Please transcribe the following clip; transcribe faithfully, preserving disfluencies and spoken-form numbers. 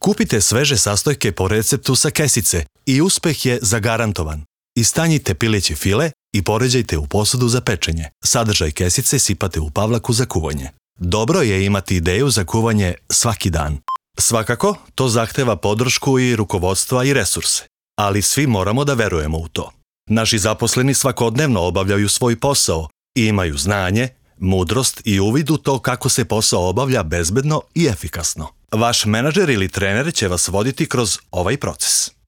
Kupite sveže sastojke po receptu sa kesice i uspeh je zagarantovan. Istanjite pileći file i poređajte u posudu za pečenje. Sadržaj kesice sipate u pavlaku za kuvanje. Dobro je imati ideju za kuvanje svaki dan. Svakako, to zahteva podršku i rukovodstva i resurse, ali svi moramo da verujemo u to. Naši zaposleni svakodnevno obavljaju svoj posao i imaju znanje, mudrost i uvid u to kako se posao obavlja bezbedno i efikasno. Vaš menadžer ili trener će vas voditi kroz ovaj proces.